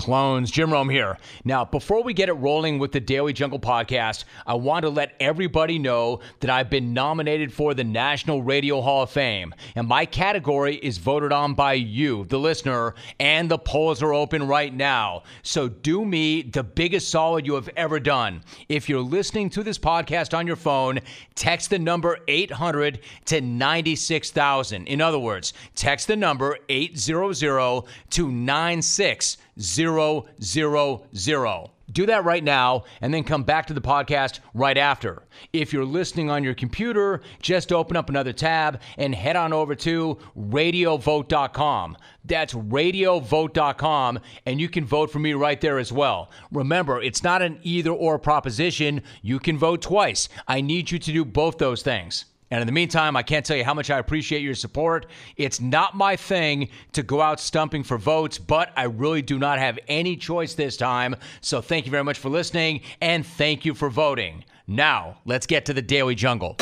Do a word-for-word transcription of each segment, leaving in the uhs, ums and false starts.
Clones, Jim Rome here. Now, before we get it rolling with the Daily Jungle podcast, I want to let everybody know that I've been nominated for the National Radio Hall of Fame, and my category is voted on by you, the listener, and the polls are open right now. So do me the biggest solid you have ever done. If you're listening to this podcast on your phone, text the number eight hundred to ninety-six thousand. In other words, text the number eight hundred to ninety-six zero zero zero. Do that right now and then come back to the podcast right after. If you're listening on your computer, just open up another tab and head on over to radio vote dot com. That's radio vote dot com, and you can vote for me right there as well. Remember, it's not an either or proposition. You can vote twice. I need you to do both those things. And in the meantime, I can't tell you how much I appreciate your support. It's not my thing to go out stumping for votes, but I really do not have any choice this time. So thank you very much for listening, and thank you for voting. Now, let's get to the Daily Jungle.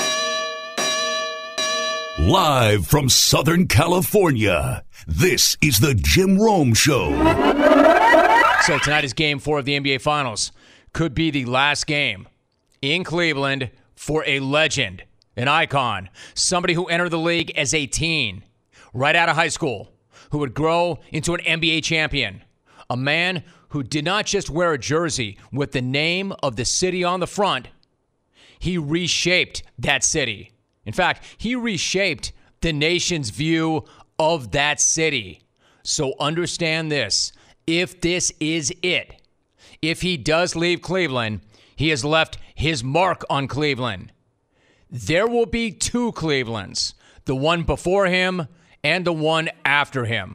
Live from Southern California, this is the Jim Rome Show. So tonight is game four of the N B A Finals. Could be the last game in Cleveland for a legend. An icon, somebody who entered the league as a teen, right out of high school, who would grow into an N B A champion. A man who did not just wear a jersey with the name of the city on the front. He reshaped that city. In fact, he reshaped the nation's view of that city. So understand this. If this is it, if he does leave Cleveland, he has left his mark on Cleveland. There will be two Clevelands, the one before him and the one after him.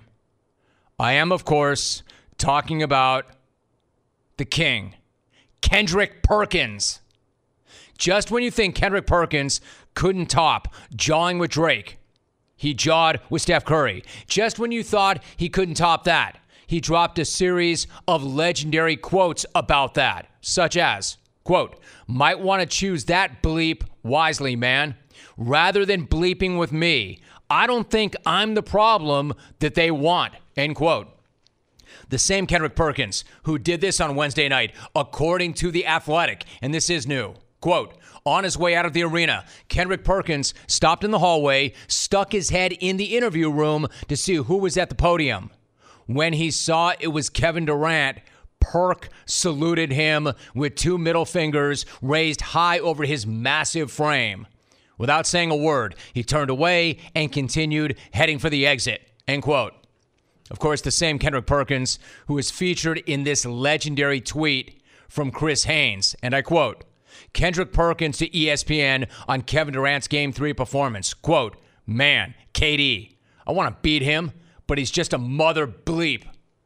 I am, of course, talking about the king, Kendrick Perkins. Just when you think Kendrick Perkins couldn't top jawing with Drake, he jawed with Steph Curry. Just when you thought he couldn't top that, he dropped a series of legendary quotes about that, such as, quote, might want to choose that bleep wisely, man. Rather than bleeping with me, I don't think I'm the problem that they want, end quote. The same Kendrick Perkins who did this on Wednesday night, according to The Athletic, and this is new. Quote, on his way out of the arena, Kendrick Perkins stopped in the hallway, stuck his head in the interview room to see who was at the podium. When he saw it was Kevin Durant, Perk saluted him with two middle fingers raised high over his massive frame. Without saying a word, he turned away and continued heading for the exit, end quote. Of course, the same Kendrick Perkins who is featured in this legendary tweet from Chris Haynes, and I quote, Kendrick Perkins to E S P N on Kevin Durant's Game three performance. Quote, man, K D, I want to beat him, but he's just a mother bleep.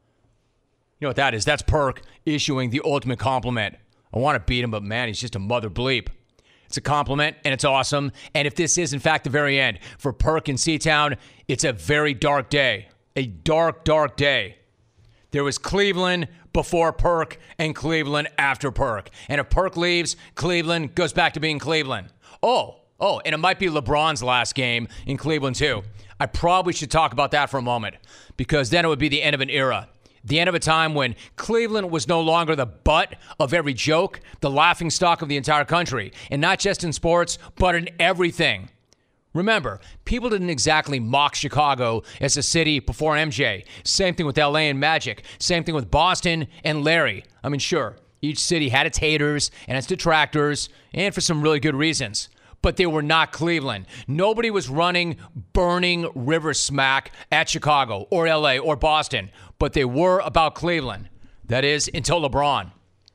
You know what that is? That's Perk issuing the ultimate compliment. I want to beat him, but man, he's just a mother bleep. It's a compliment, and it's awesome. And if this is, in fact, the very end for Perk in C-Town, it's a very dark day. A dark, dark day. There was Cleveland before Perk and Cleveland after Perk. And if Perk leaves, Cleveland goes back to being Cleveland. Oh, oh, and it might be LeBron's last game in Cleveland, too. I probably should talk about that for a moment, because then it would be the end of an era. The end of a time when Cleveland was no longer the butt of every joke, the laughingstock of the entire country, and not just in sports, but in everything. Remember, people didn't exactly mock Chicago as a city before M J. Same thing with L A and Magic. Same thing with Boston and Larry. I mean, sure, each city had its haters and its detractors, and for some really good reasons. But they were not Cleveland. Nobody was running burning river smack at Chicago or L A or Boston, but they were about Cleveland. That is, until LeBron.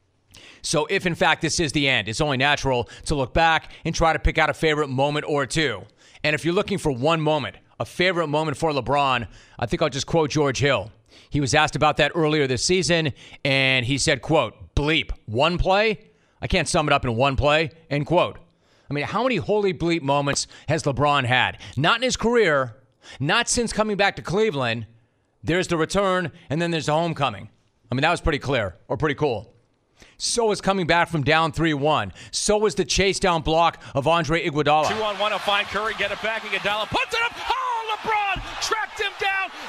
So if, in fact, this is the end, it's only natural to look back and try to pick out a favorite moment or two. And if you're looking for one moment, a favorite moment for LeBron, I think I'll just quote George Hill. He was asked about that earlier this season, and he said, quote, bleep, one play? I can't sum it up in one play, end quote. I mean, how many holy bleep moments has LeBron had? Not in his career, not since coming back to Cleveland. There's the return, and then there's the homecoming. I mean, that was pretty clear, or pretty cool. So was coming back from down three one. So was the chase down block of Andre Iguodala. Two on one to find Curry, get it back, Iguodala puts it up. Oh, LeBron tracked him down and made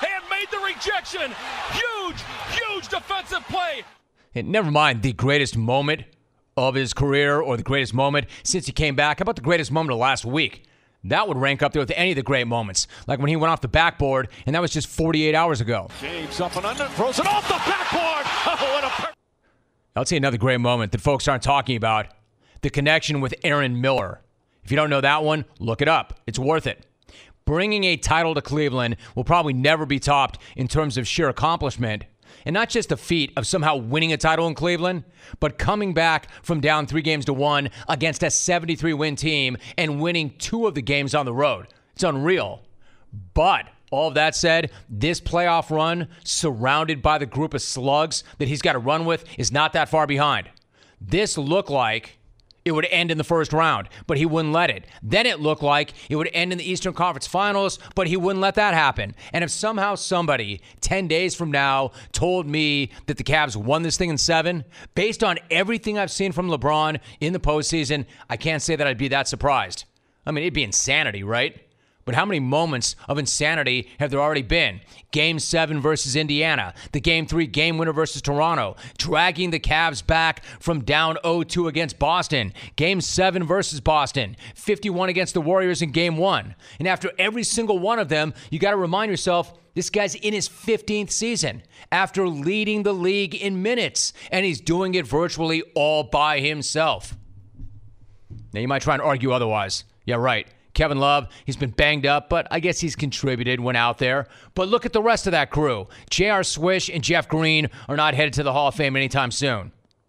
made the rejection. Huge, huge defensive play. And never mind the greatest moment of his career or the greatest moment since he came back. How about the greatest moment of last week? That would rank up there with any of the great moments, like when he went off the backboard, and that was just forty-eight hours ago. James up and under, throws it off the backboard. Oh, what a per- I'll tell you another great moment that folks aren't talking about, the connection with Aaron Miller. If you don't know that one, look it up. It's worth it. Bringing a title to Cleveland will probably never be topped in terms of sheer accomplishment. And not just the feat of somehow winning a title in Cleveland, but coming back from down three games to one against a seventy-three win team and winning two of the games on the road. It's unreal. But all of that said, this playoff run, surrounded by the group of slugs that he's got to run with, is not that far behind. This looked like it would end in the first round, but he wouldn't let it. Then it looked like it would end in the Eastern Conference Finals, but he wouldn't let that happen. And if somehow somebody ten days from now told me that the Cavs won this thing in seven, based on everything I've seen from LeBron in the postseason, I can't say that I'd be that surprised. I mean, it'd be insanity, right? But how many moments of insanity have there already been? Game seven versus Indiana, the game three game winner versus Toronto, dragging the Cavs back from down oh two against Boston, game seven versus Boston, fifty-one against the Warriors in game one. And after every single one of them, you got to remind yourself, this guy's in his fifteenth season after leading the league in minutes, and he's doing it virtually all by himself. Now, you might try and argue otherwise. Yeah, right. Kevin Love, he's been banged up, but I guess he's contributed when out there. But look at the rest of that crew. J R. Swish and Jeff Green are not headed to the Hall of Fame anytime soon.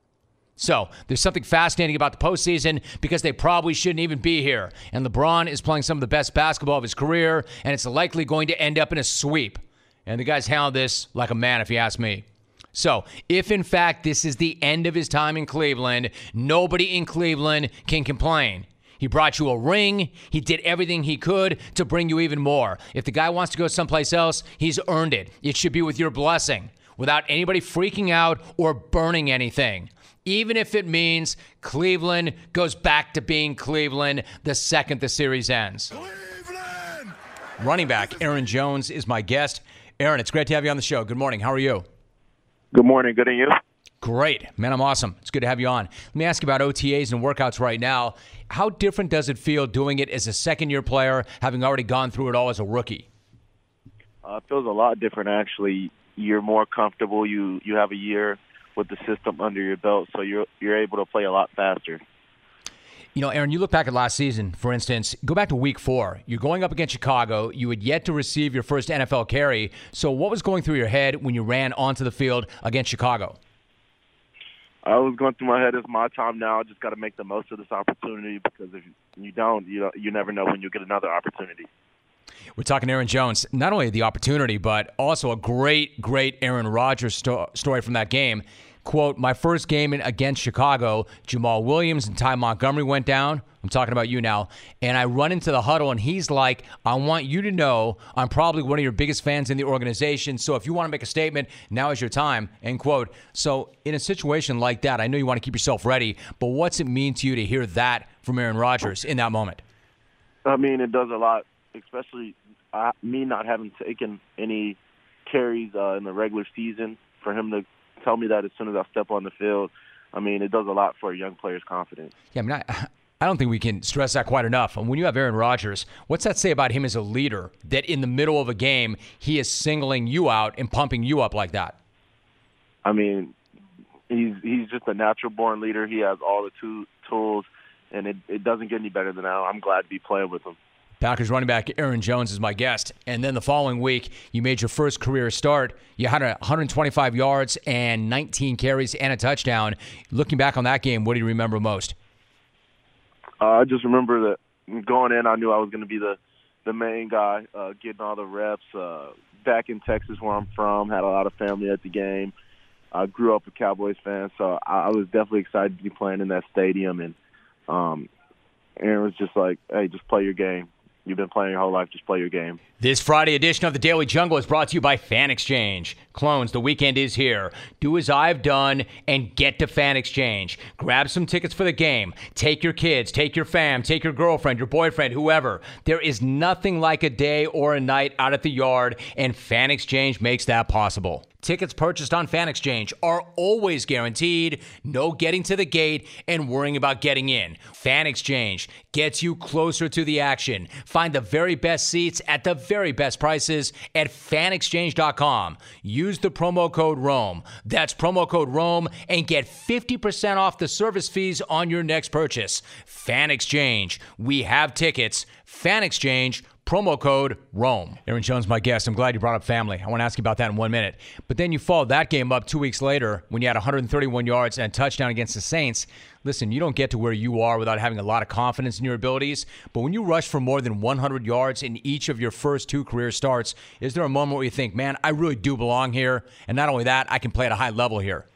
So there's something fascinating about the postseason because they probably shouldn't even be here. And LeBron is playing some of the best basketball of his career, and it's likely going to end up in a sweep. And the guy's handled this like a man, if you ask me. So if, in fact, this is the end of his time in Cleveland, nobody in Cleveland can complain. He brought you a ring. He did everything he could to bring you even more. If the guy wants to go someplace else, he's earned it. It should be with your blessing, without anybody freaking out or burning anything. Even if it means Cleveland goes back to being Cleveland the second the series ends. Cleveland! Running back Aaron Jones is my guest. Aaron, it's great to have you on the show. Good morning. How are you? Good morning. Good, and you? Great. Man, I'm awesome. It's good to have you on. Let me ask you about O T As and workouts right now. How different does it feel doing it as a second-year player, having already gone through it all as a rookie? Uh, it feels a lot different, actually. You're more comfortable. You you have a year with the system under your belt, so you're you're able to play a lot faster. You know, Aaron, you look back at last season, for instance, go back to week four. You're going up against Chicago. You had yet to receive your first N F L carry. So what was going through your head when you ran onto the field against Chicago? I was going through my head, it's my time now. I just got to make the most of this opportunity because if you don't, you don't, you never know when you'll get another opportunity. We're talking Aaron Jones. Not only the opportunity, but also a great, great Aaron Rodgers sto- story from that game. Quote, my first game in, against Chicago, Jamal Williams and Ty Montgomery went down. I'm talking about you now. And I run into the huddle, and he's like, I want you to know I'm probably one of your biggest fans in the organization. So if you want to make a statement, now is your time, end quote. So in a situation like that, I know you want to keep yourself ready, but what's it mean to you to hear that from Aaron Rodgers in that moment? I mean, it does a lot, especially uh, me not having taken any carries uh, in the regular season. For him to tell me that as soon as I step on the field, I mean, it does a lot for a young player's confidence. Yeah, I mean, I, I don't think we can stress that quite enough. And when you have Aaron Rodgers, what's that say about him as a leader, that in the middle of a game, he is singling you out and pumping you up like that? I mean, he's he's just a natural-born leader. He has all the two tools, and it, it doesn't get any better than that. I'm glad to be playing with him. Packers running back Aaron Jones is my guest. And then the following week, you made your first career start. You had one hundred twenty-five yards and nineteen carries and a touchdown. Looking back on that game, what do you remember most? Uh, I just remember that going in, I knew I was going to be the, the main guy, uh, getting all the reps. Uh, back in Texas where I'm from, had a lot of family at the game. I grew up a Cowboys fan, so I, I was definitely excited to be playing in that stadium. And um, Aaron was just like, hey, just play your game. you've been playing your whole life. Just play your game. This Friday edition of the Daily Jungle is brought to you by Fan Exchange. Clones, the weekend is here. Do as I've done and get to Fan Exchange. Grab some tickets for the game. Take your kids, take your fam, take your girlfriend, your boyfriend, whoever. There is nothing like a day or a night out at the yard, and Fan Exchange makes that possible. Tickets purchased on Fan Exchange are always guaranteed, no getting to the gate and worrying about getting in. Fan Exchange gets you closer to the action. Find the very best seats at the very best prices at fan exchange dot com. Use the promo code ROAM. That's promo code ROAM and get fifty percent off the service fees on your next purchase. Fan Exchange. We have tickets. Fan Exchange. Promo code ROAM. Aaron Jones, my guest. I'm glad you brought up family. I want to ask you about that in one minute. But then you followed that game up two weeks later when you had one hundred thirty-one yards and a touchdown against the Saints. Listen, you don't get to where you are without having a lot of confidence in your abilities. But when you rush for more than one hundred yards in each of your first two career starts, is there a moment where you think, man, I really do belong here? And not only that, I can play at a high level here.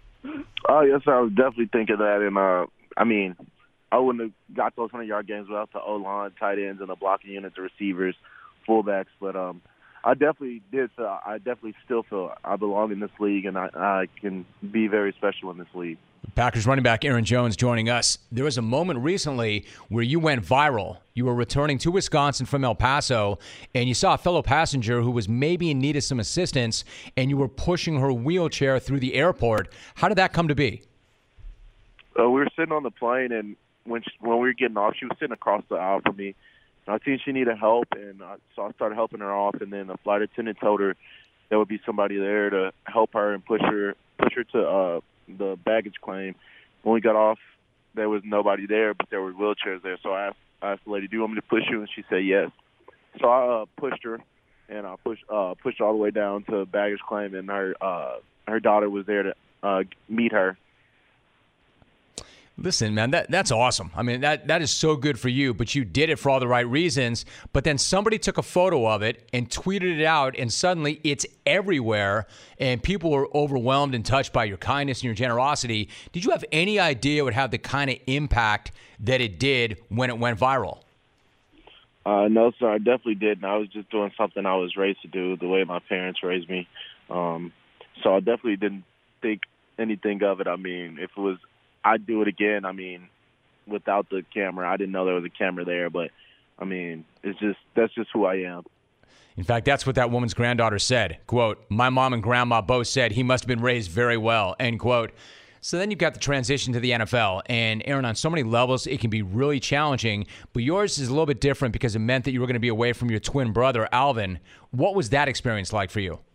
Oh, yes, I was definitely thinking that. And, uh, I mean, I wouldn't have got those hundred-yard games without the O-line, tight ends, and the blocking unit, the receivers, fullbacks. But um, I definitely did. So I definitely still feel I belong in this league, and I, I can be very special in this league. Packers running back Aaron Jones joining us. There was a moment recently where you went viral. You were returning to Wisconsin from El Paso, and you saw a fellow passenger who was maybe in need of some assistance, and you were pushing her wheelchair through the airport. How did that come to be? Uh, we were sitting on the plane, and when she, when we were getting off, she was sitting across the aisle from me. And I seen she needed help, and uh, so I started helping her off. And then the flight attendant told her there would be somebody there to help her and push her push her to uh, the baggage claim. When we got off, there was nobody there, but there were wheelchairs there. So I asked, I asked the lady, "Do you want me to push you?" And she said yes. So I uh, pushed her, and I pushed uh, pushed her all the way down to baggage claim, and her uh, her daughter was there to uh, meet her. Listen, man, that that's awesome. I mean, that that is so good for you, but you did it for all the right reasons. But then somebody took a photo of it and tweeted it out, and suddenly it's everywhere, and people were overwhelmed and touched by your kindness and your generosity. Did you have any idea it would have the kind of impact that it did when it went viral? Uh, no, sir, I definitely didn't. I was just doing something I was raised to do, the way my parents raised me. Um, so I definitely didn't think anything of it. I mean, if it was I'd do it again. I mean, without the camera. I didn't know there was a camera there, but, I mean, it's just that's just who I am. In fact, that's what that woman's granddaughter said. Quote, "My mom and grandma both said he must have been raised very well," end quote. So then you've got the transition to the N F L. And, Aaron, on so many levels, it can be really challenging. But yours is a little bit different because it meant that you were going to be away from your twin brother, Alvin. What was that experience like for you?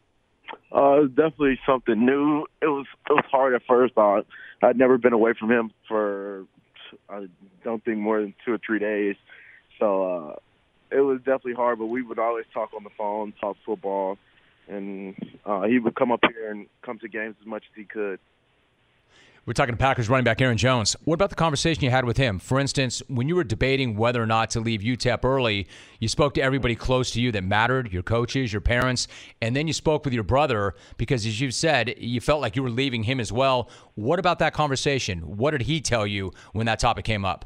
Uh, it was definitely something new. It was it was hard at first. Uh, I'd never been away from him for, I don't think, more than two or three days. So uh, it was definitely hard, but we would always talk on the phone, talk football, and uh, he would come up here and come to games as much as he could. We're talking to Packers running back Aaron Jones. What about the conversation you had with him? For instance, when you were debating whether or not to leave U T E P early, you spoke to everybody close to you that mattered, your coaches, your parents, and then you spoke with your brother because, as you've said, you felt like you were leaving him as well. What about that conversation? What did he tell you when that topic came up?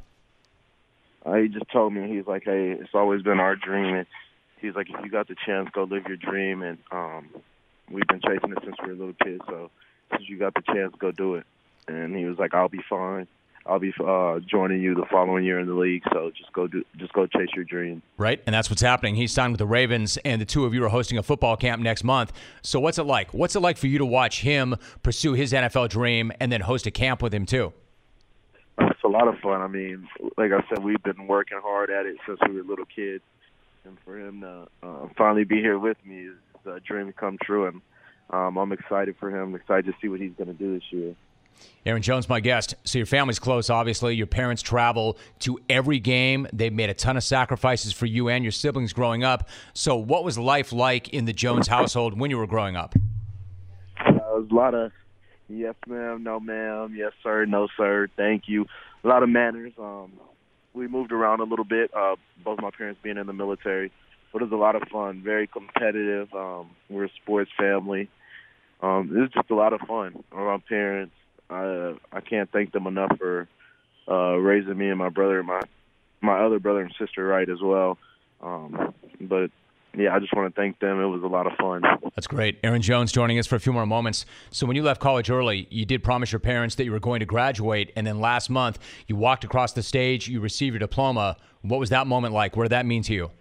Uh, he just told me, he's like, hey, it's always been our dream. And he's like, if you got the chance, go live your dream. And um, we've been chasing it since we were little kids, so since you got the chance, go do it. And he was like, I'll be fine. I'll be uh, joining you the following year in the league, so just go do, just go chase your dream. Right, and that's what's happening. He's signed with the Ravens, and the two of you are hosting a football camp next month. So what's it like? What's it like for you to watch him pursue his N F L dream and then host a camp with him too? It's a lot of fun. I mean, like I said, we've been working hard at it since we were little kids, and for him to uh, finally be here with me is a dream come true, and um, I'm excited for him. I'm excited to see what he's going to do this year. Aaron Jones, my guest. So your family's close, obviously. Your parents travel to every game. They've made a ton of sacrifices for you and your siblings growing up. So what was life like in the Jones household when you were growing up? Uh, it was a lot of yes, ma'am, no, ma'am, yes, sir, no, sir, thank you. A lot of manners. Um, we moved around a little bit, uh, both my parents being in the military. But it was a lot of fun, very competitive. Um, we're a sports family. Um, it was just a lot of fun. My parents, I I can't thank them enough for uh, raising me and my brother in my my other brother and sister right as well. Um, but, yeah, I just want to thank them. It was a lot of fun. That's great. Aaron Jones joining us for a few more moments. So when you left college early, you did promise your parents that you were going to graduate, and then last month you walked across the stage, you received your diploma. What was that moment like? What did that mean to you?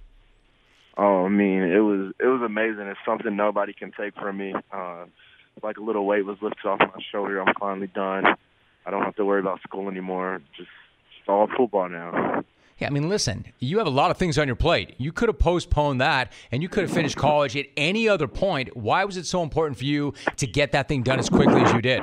Oh, I mean, it was it was amazing. It's something nobody can take from me. Uh, like a little weight was lifted off my shoulder. I'm finally done. I don't have to worry about school anymore. Just, just all football now. Yeah, I mean, listen, you have a lot of things on your plate. You could have postponed that, and you could have finished college at any other point. Why was it so important for you to get that thing done as quickly as you did?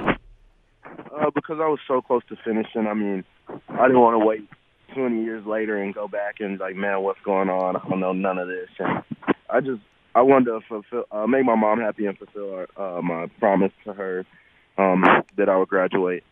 Uh, because I was so close to finishing. I mean, I didn't want to wait twenty years later and go back and like, man, what's going on? I don't know none of this. And I just, I wanted to fulfill, uh, make my mom happy and fulfill our, uh, my promise to her um, that I would graduate.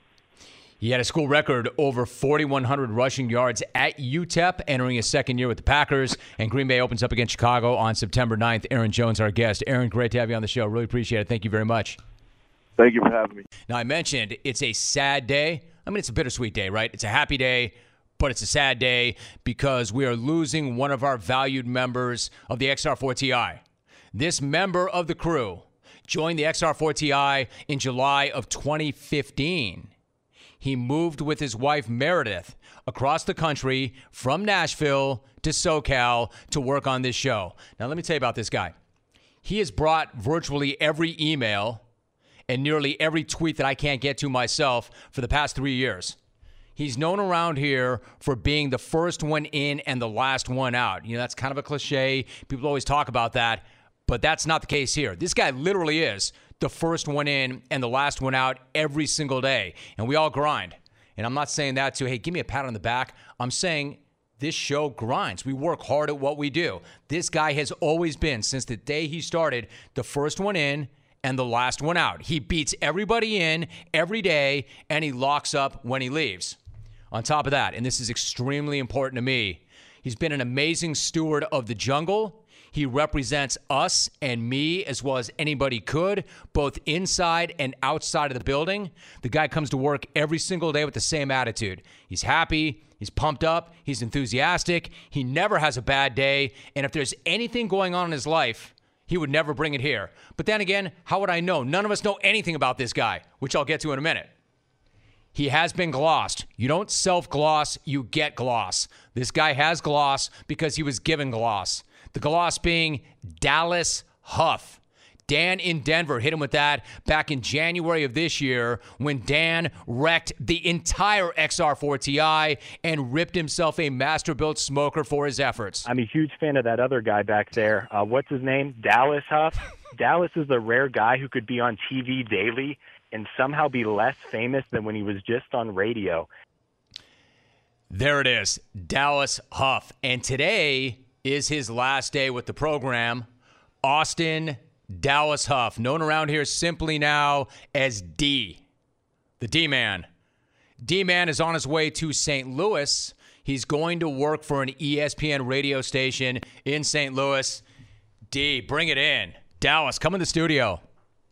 He had a school record over forty-one hundred rushing yards at U T E P, entering his second year with the Packers, and Green Bay opens up against Chicago on September ninth. Aaron Jones, our guest. Aaron, great to have you on the show. Really appreciate it. Thank you very much. Thank you for having me. Now, I mentioned it's a sad day. I mean, it's a bittersweet day, right? It's a happy day, but it's a sad day because we are losing one of our valued members of the X R four T I. This member of the crew joined the X R four T I in July of twenty fifteen. He moved with his wife, Meredith, across the country from Nashville to SoCal to work on this show. Now, let me tell you about this guy. He has brought virtually every email and nearly every tweet that I can't get to myself for the past three years. He's known around here for being the first one in and the last one out. You know, that's kind of a cliche. People always talk about that, but that's not the case here. This guy literally is the first one in and the last one out every single day. And we all grind. And I'm not saying that to, hey, give me a pat on the back. I'm saying this show grinds. We work hard at what we do. This guy has always been, since the day he started, the first one in and the last one out. He beats everybody in every day, and he locks up when he leaves. On top of that, and this is extremely important to me, he's been an amazing steward of the jungle. He represents us and me as well as anybody could, both inside and outside of the building. The guy comes to work every single day with the same attitude. He's happy. He's pumped up. He's enthusiastic. He never has a bad day. And if there's anything going on in his life, he would never bring it here. But then again, how would I know? None of us know anything about this guy, which I'll get to in a minute. He has been glossed. You don't self-gloss, you get gloss. This guy has gloss because he was given gloss. The gloss being Dallas Huff. Dan in Denver hit him with that back in January of this year when Dan wrecked the entire X R four T I and ripped himself a master-built smoker for his efforts. I'm a huge fan of that other guy back there. Uh, what's his name? Dallas Huff. Dallas is the rare guy who could be on T V daily and somehow be less famous than when he was just on radio. There it is, Dallas Huff. And today is his last day with the program. Austin Dallas Huff, known around here simply now as D, the D-Man. D-Man is on his way to Saint Louis. He's going to work for an E S P N radio station in Saint Louis. D, bring it in. Dallas, come in the studio.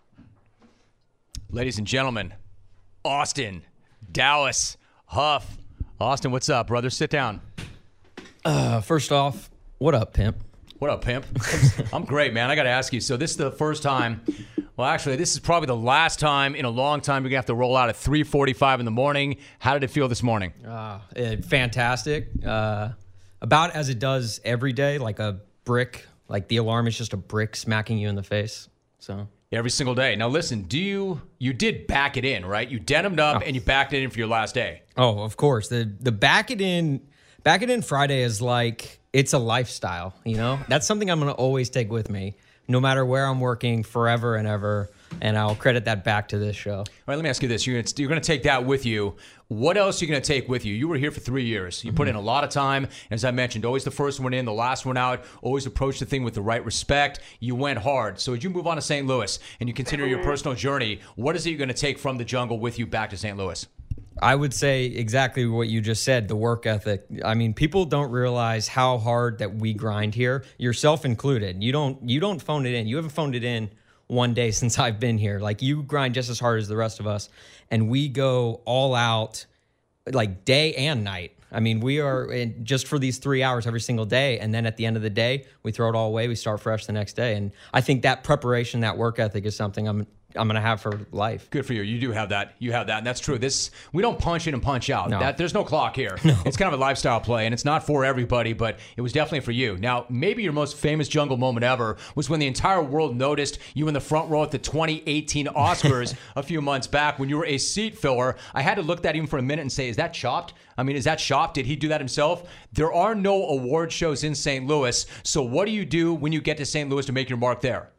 Ladies and gentlemen, Austin Dallas Huff. Austin, what's up, brother? Sit down. Uh, first off, what up, pimp? What up, pimp? I'm great, man. I got to ask you. So this is the first time. Well, actually, this is probably the last time in a long time you're going to have to roll out at three forty-five in the morning. How did it feel this morning? Uh, it, fantastic. Uh, about as it does every day, like a brick. Like the alarm is just a brick smacking you in the face. So every single day. Now, listen, do you you did back it in, right? You denimed up oh. and you backed it in for your last day. Oh, of course. The the back it in, back it in Friday is like, it's a lifestyle, you know? That's something I'm going to always take with me, no matter where I'm working, forever and ever. And I'll credit that back to this show. All right, let me ask you this. You're going to take that with you. What else are you going to take with you? You were here for three years. You mm-hmm. put in a lot of time. As I mentioned, always the first one in, the last one out. Always approach the thing with the right respect. You went hard. So as you move on to Saint Louis and you continue your personal journey, what is it you're going to take from the jungle with you back to Saint Louis? I would say exactly what you just said, the work ethic. I mean, people don't realize how hard that we grind here, yourself included. You don't you don't phone it in. You haven't phoned it in one day since I've been here. Like, you grind just as hard as the rest of us, and we go all out, like day and night. I mean, we are in just for these three hours every single day. And then at the end of the day, we throw it all away. We start fresh the next day. And I think that preparation, that work ethic is something I'm I'm going to have for life. Good for you. You do have that. You have that. And that's true. This, we don't punch in and punch out. No. That, there's no clock here. No. It's kind of a lifestyle play, and it's not for everybody, but it was definitely for you. Now, maybe your most famous jungle moment ever was when the entire world noticed you in the front row at the twenty eighteen Oscars a few months back when you were a seat filler. I had to look at that even for a minute and say, is that chopped? I mean, is that chopped? Did he do that himself? There are no award shows in Saint Louis. So what do you do when you get to Saint Louis to make your mark there?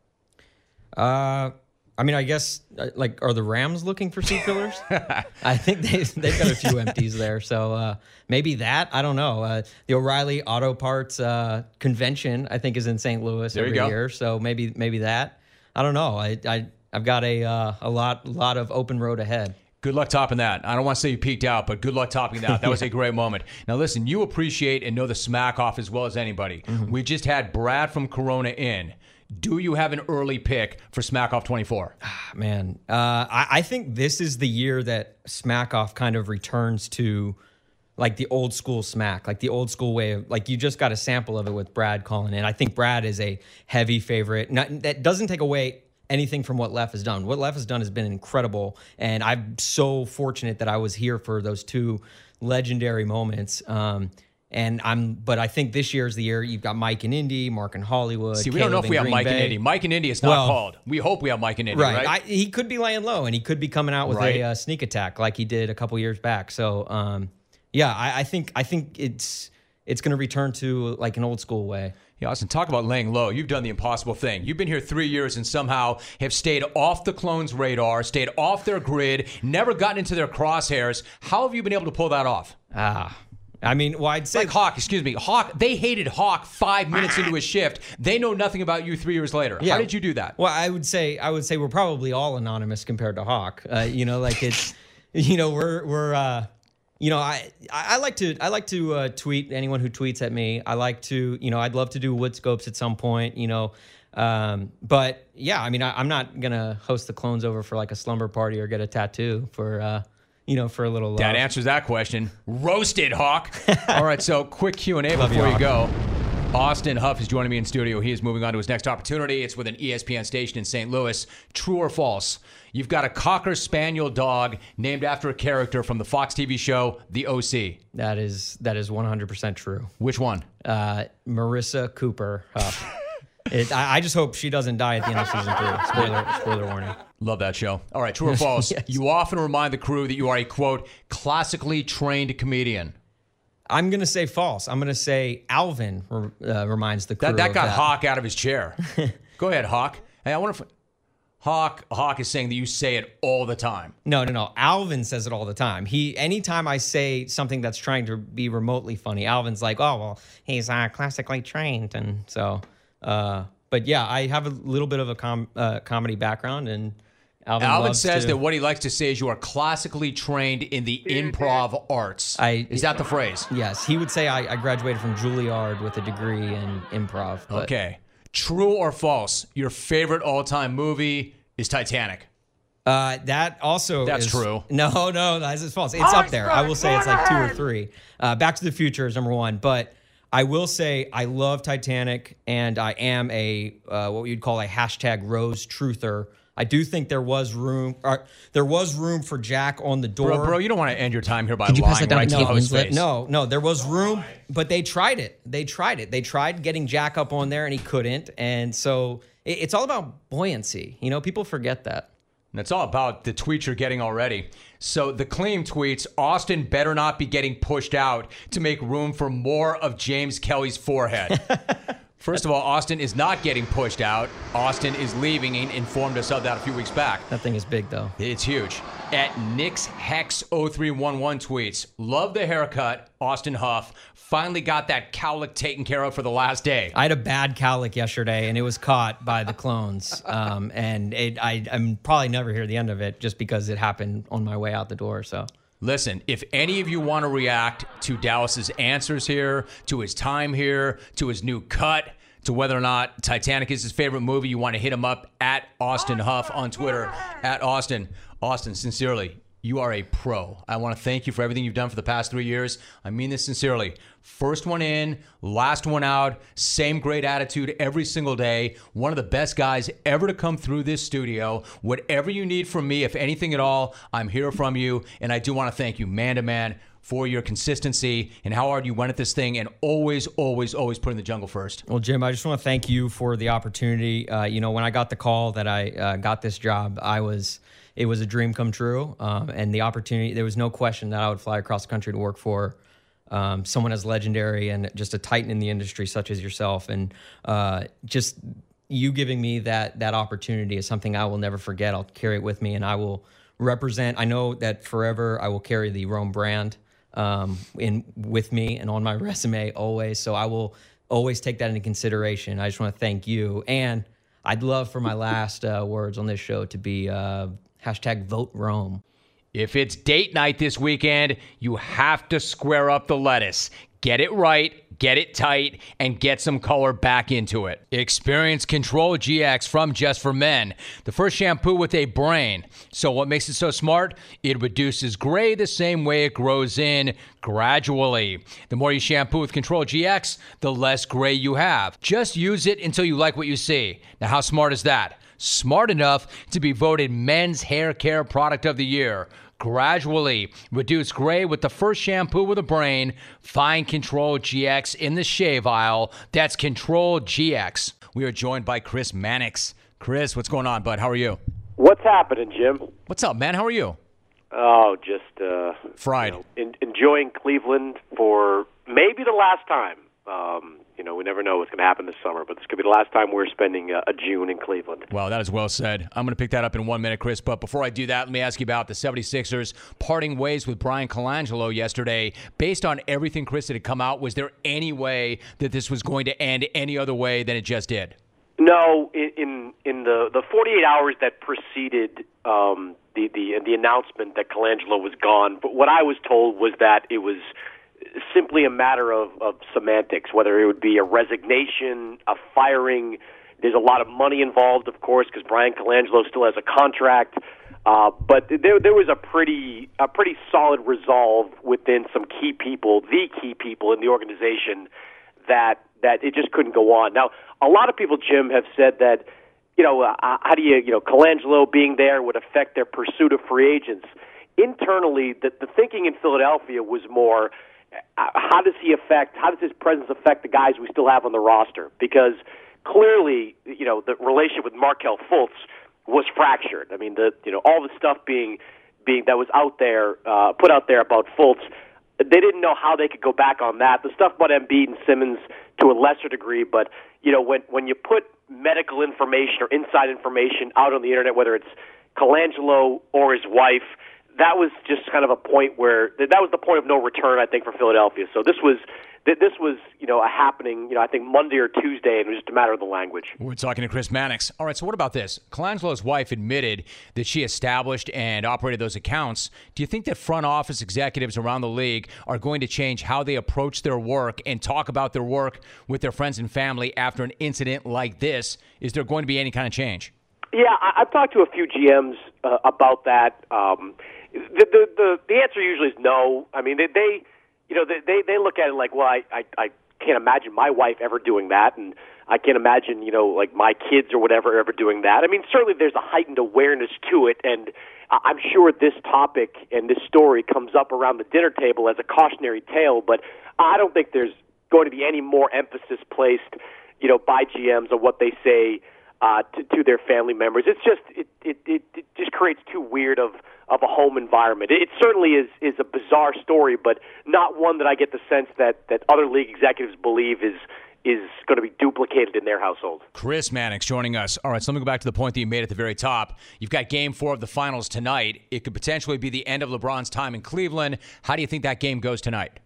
Uh... I mean, I guess, uh, like, are the Rams looking for seat fillers? I think they, they've got a few empties there. So uh, maybe that. I don't know. Uh, the O'Reilly Auto Parts uh, convention, I think, is in Saint Louis there every you go. year. So maybe maybe that. I don't know. I, I, I've got a uh, a lot lot of open road ahead. Good luck topping that. I don't want to say you peaked out, but good luck topping that. That was a great moment. Now, listen, you appreciate and know the smack off as well as anybody. Mm-hmm. We just had Brad from Corona in. Do you have an early pick for Smack Off twenty-four? Man, uh, I, I think this is the year that Smack Off kind of returns to like the old school Smack, like the old school way of, like you just got a sample of it with Brad calling in. I think Brad is a heavy favorite. Not, that doesn't take away anything from what Lef has done. What Lef has done has been incredible, and I'm so fortunate that I was here for those two legendary moments. Um, And I'm, but I think this year is the year you've got Mike in Indy, Mark in Hollywood. See, we Caleb don't know if we have Green Mike Bay. in Indy. Mike in Indy is not well, called. We hope we have Mike in Indy, right? right? I, he could be laying low, and he could be coming out with right. a uh, sneak attack like he did a couple years back. So, um, yeah, I, I think I think it's it's going to return to like an old school way. Yeah, Austin, talk about laying low. You've done the impossible thing. You've been here three years and somehow have stayed off the Clones' radar, stayed off their grid, never gotten into their crosshairs. How have you been able to pull that off? Ah. I mean, well, I'd say like Hawk, excuse me, Hawk. They hated Hawk five minutes into his shift. They know nothing about you three years later. Yeah. How did you do that? Well, I would say I would say we're probably all anonymous compared to Hawk. Uh, you know, like it's, you know, we're we're, uh, you know, I I like to I like to uh, tweet anyone who tweets at me. I like to, you know, I'd love to do wood scopes at some point. You know, um, but yeah, I mean, I, I'm not gonna host the Clones over for like a slumber party or get a tattoo for. Uh, You know, for a little love. That answers that question. Roasted, Hawk. All right, so quick Q and A Love before you, you go. Austin Huff is joining me in studio. He is moving on to his next opportunity. It's with an E S P N station in Saint Louis. True or false? You've got a Cocker Spaniel dog named after a character from the Fox T V show The O C. That is that is one hundred percent true. Which one? Uh, Marissa Cooper Huff. It, I, I just hope she doesn't die at the end of season three. Spoiler, spoiler warning. Love that show. All right, true or false? Yes. You often remind the crew that you are a, quote, classically trained comedian. I'm going to say false. I'm going to say Alvin uh, reminds the crew That, that of got that. Hawk out of his chair. Go ahead, Hawk. Hey, I wonder if... Hawk, Hawk is saying that you say it all the time. No, no, no. Alvin says it all the time. He, anytime I say something that's trying to be remotely funny, Alvin's like, oh, well, he's uh, classically trained. And so... Uh, but yeah, I have a little bit of a com- uh, comedy background, and Alvin, Alvin loves says to, that what he likes to say is you are classically trained in the improv arts. I, is that the phrase? Yes, he would say I, I graduated from Juilliard with a degree in improv. But Okay. True or false? Your favorite all-time movie is Titanic. Uh, that also That's is, true. No, no, that's is false. It's up there. I will say it's like two or three. Uh, Back to the Future is number one, but I will say I love Titanic, and I am a uh, what you'd call a hashtag Rose truther. I do think there was room. Or, there was room for Jack on the door. Bro, bro, you don't want to end your time here by Could you pass lying that down right to to the Kate host's Winslet? face. No, no, there was room, but they tried it. They tried it. They tried getting Jack up on there, and he couldn't. And so it, it's all about buoyancy. You know, people forget that. And it's all about the tweets you're getting already. So the claim tweets, Austin better not be getting pushed out to make room for more of James Kelly's forehead. First of all, Austin is not getting pushed out. Austin is leaving and informed us of that a few weeks back. That thing is big, though. It's huge. At Nick's Hex oh three one one tweets, love the haircut, Austin Huff. Finally got that cowlick taken care of for the last day. I had a bad cowlick yesterday, and it was caught by the clones. Um, and it, I, I'm probably never hear the end of it just because it happened on my way out the door. So Listen, if any of you want to react to Dallas's answers here, to his time here, to his new cut, to whether or not Titanic is his favorite movie, you want to hit him up at Austin Huff on Twitter, at Austin. Austin, sincerely, You are a pro. I want to thank you for everything you've done for the past three years. I mean this sincerely. First one in, last one out, same great attitude every single day. One of the best guys ever to come through this studio. Whatever you need from me, if anything at all, I'm here from you. And I do want to thank you, man to man, for your consistency and how hard you went at this thing and always, always, always putting the jungle first. Well, Jim, I just want to thank you for the opportunity. Uh, you know, when I got the call that I uh, got this job, I was... It was a dream come true, um, and the opportunity, there was no question that I would fly across the country to work for um, someone as legendary and just a titan in the industry such as yourself. And uh, just you giving me that that opportunity is something I will never forget. I'll carry it with me, and I will represent. I know that forever I will carry the Rome brand um, in with me and on my resume always. So I will always take that into consideration. I just want to thank you. And I'd love for my last uh, words on this show to be... Uh, Hashtag vote Rome. If it's date night this weekend, you have to square up the lettuce. Get it right, get it tight, and get some color back into it. Experience Control G X from Just for Men, the first shampoo with a brain. So what makes it so smart? It reduces gray the same way it grows in, gradually. The more you shampoo with Control G X, the less gray you have. Just use it until you like what you see. Now, how smart is that? Smart enough to be voted Men's Hair Care Product of the Year. Gradually reduce gray with the first shampoo with a brain. Find Control G X in the shave aisle. That's Control G X. We are joined by Chris Mannix. Chris, what's going on, bud? How are you? What's happening, Jim? What's up, man? How are you? Oh, just uh, fried. You know, in, enjoying Cleveland for maybe the last time. Um, you know, we never know what's going to happen this summer, but this could be the last time we're spending a, a June in Cleveland. Wow, that is well said. I'm going to pick that up in one minute, Chris. But before I do that, let me ask you about the seventy-sixers parting ways with Brian Colangelo yesterday. Based on everything, Chris, that had come out, was there any way that this was going to end any other way than it just did? No, in in, in the, the forty-eight hours that preceded um, the, the, the announcement that Colangelo was gone, but what I was told was that it was simply a matter of, of semantics, whether it would be a resignation, a firing. There's a lot of money involved, of course, because Brian Colangelo still has a contract. Uh, but there, there was a pretty, a pretty solid resolve within some key people, the key people in the organization, that that it just couldn't go on. Now, a lot of people, Jim, have said that, you know, uh, how do you, you know, Colangelo being there would affect their pursuit of free agents. Internally, the, the thinking in Philadelphia was more, how does he affect, how does his presence affect the guys we still have on the roster? Because clearly, you know, the relationship with Markelle Fultz was fractured. I mean, the you know all the stuff being being that was out there, uh, put out there about Fultz, they didn't know how they could go back on that. The stuff about Embiid and Simmons to a lesser degree, but you know, when when you put medical information or inside information out on the internet, whether it's Colangelo or his wife, that was just kind of a point where that was the point of no return, I think, for Philadelphia. So this was this was you know a happening, you know, I think Monday or Tuesday, and it was just a matter of the language. We're talking to Chris Mannix. All right, so what about this? Colangelo's wife admitted that she established and operated those accounts. Do you think that front office executives around the league are going to change how they approach their work and talk about their work with their friends and family after an incident like this? Is there going to be any kind of change? Yeah, I, I've talked to a few G Ms uh, about that. Um, the, the the the answer usually is no. I mean, they, they you know, they, they they look at it like, well, I, I I can't imagine my wife ever doing that, and I can't imagine, you know, like my kids or whatever ever doing that. I mean, certainly there's a heightened awareness to it, and I'm sure this topic and this story comes up around the dinner table as a cautionary tale, but I don't think there's going to be any more emphasis placed, you know, by G Ms on what they say Uh, to, to their family members. It's just it, it, it, it just creates too weird of, of a home environment. It, it certainly is, is a bizarre story, but not one that I get the sense that, that other league executives believe is is going to be duplicated in their household. Chris Mannix joining us. All right, so let me go back to the point that you made at the very top. You've got game four of the finals tonight. It could potentially be the end of LeBron's time in Cleveland. How do you think that game goes tonight?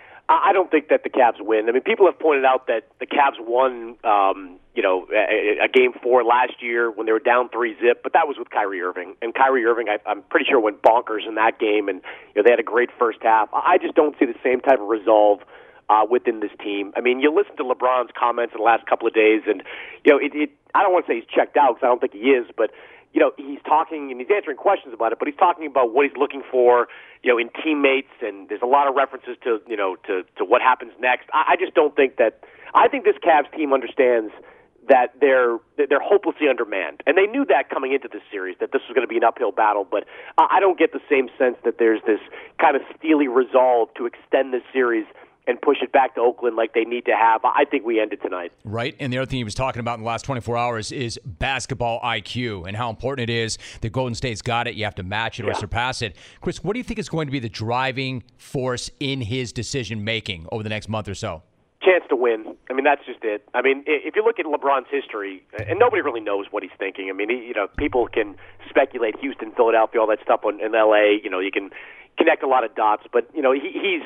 I don't think that the Cavs win. I mean, people have pointed out that the Cavs won, um, you know, a, a game four last year when they were down three zip, but that was with Kyrie Irving. And Kyrie Irving, I, I'm pretty sure, went bonkers in that game, and you know they had a great first half. I just don't see the same type of resolve uh, within this team. I mean, you listen to LeBron's comments in the last couple of days, and you know, it, it I don't want to say he's checked out because I don't think he is, but you know, he's talking and he's answering questions about it, but he's talking about what he's looking for, you know, in teammates, and there's a lot of references to, you know, to, to what happens next. I, I just don't think that – I think this Cavs team understands that they're they're hopelessly undermanned. And they knew that coming into this series, that this was going to be an uphill battle, but I don't get the same sense that there's this kind of steely resolve to extend this series and push it back to Oakland like they need to have. I think we end it tonight. Right, and the other thing he was talking about in the last twenty-four hours is basketball I Q and how important it is that Golden State's got it. You have to match it or yeah. surpass it. Chris, what do you think is going to be the driving force in his decision-making over the next month or so? Chance to win. I mean, that's just it. I mean, if you look at LeBron's history, and nobody really knows what he's thinking. I mean, he, you know, people can speculate Houston, Philadelphia, all that stuff in, in L A. You know, you can connect a lot of dots, but you know, he, he's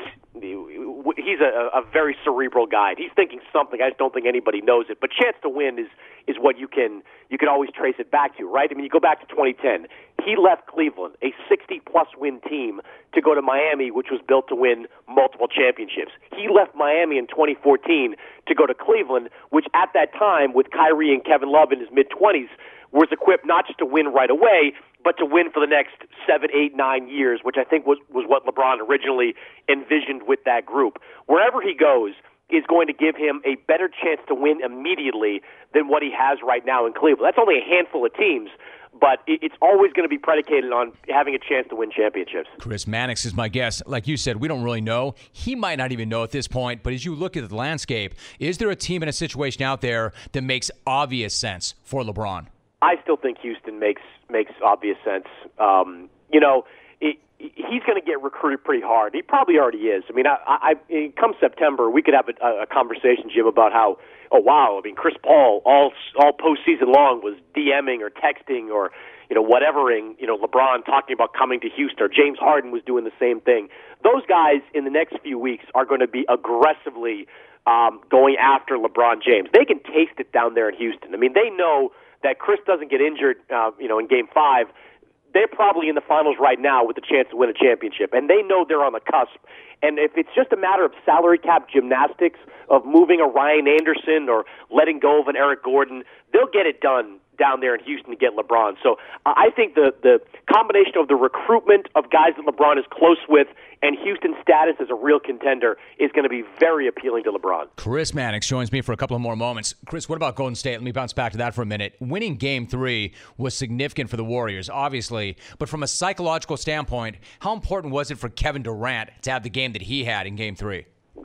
he's a, a very cerebral guy. He's thinking something. I just don't think anybody knows it. But chance to win is is what you can you can always trace it back to, right? I mean, you go back to twenty ten. He left Cleveland, a sixty-plus win team, to go to Miami, which was built to win multiple championships. He left Miami in twenty fourteen to go to Cleveland, which at that time, with Kyrie and Kevin Love in his mid-twenties, was equipped not just to win right away, but to win for the next seven, eight, nine years, which I think was, was what LeBron originally envisioned with that group. Wherever he goes is going to give him a better chance to win immediately than what he has right now in Cleveland. That's only a handful of teams, but it's always going to be predicated on having a chance to win championships. Chris Mannix is my guest. Like you said, we don't really know. He might not even know at this point, but as you look at the landscape, is there a team in a situation out there that makes obvious sense for LeBron? I still think Houston makes makes obvious sense. Um, you know, it, he's going to get recruited pretty hard. He probably already is. I mean, I, I, I come September, we could have a, a conversation, Jim, about how, oh wow, I mean, Chris Paul all all postseason long was DMing or texting or you know whatevering, you know, LeBron talking about coming to Houston, or James Harden was doing the same thing. Those guys in the next few weeks are going to be aggressively um, going after LeBron James. They can taste it down there in Houston. I mean, they know that Chris doesn't get injured, uh, you know, in Game Five. They're probably in the finals right now with a chance to win a championship, and they know they're on the cusp. And if it's just a matter of salary cap gymnastics, of moving a Ryan Anderson or letting go of an Eric Gordon, they'll get it done down there in Houston to get LeBron. So uh, I think the the combination of the recruitment of guys that LeBron is close with and Houston's status as a real contender is going to be very appealing to LeBron. Chris Mannix joins me for a couple of more moments. Chris, what about Golden State? Let me bounce back to that for a minute. Winning Game three was significant for the Warriors, obviously, but from a psychological standpoint, how important was it for Kevin Durant to have the game that he had in Game three?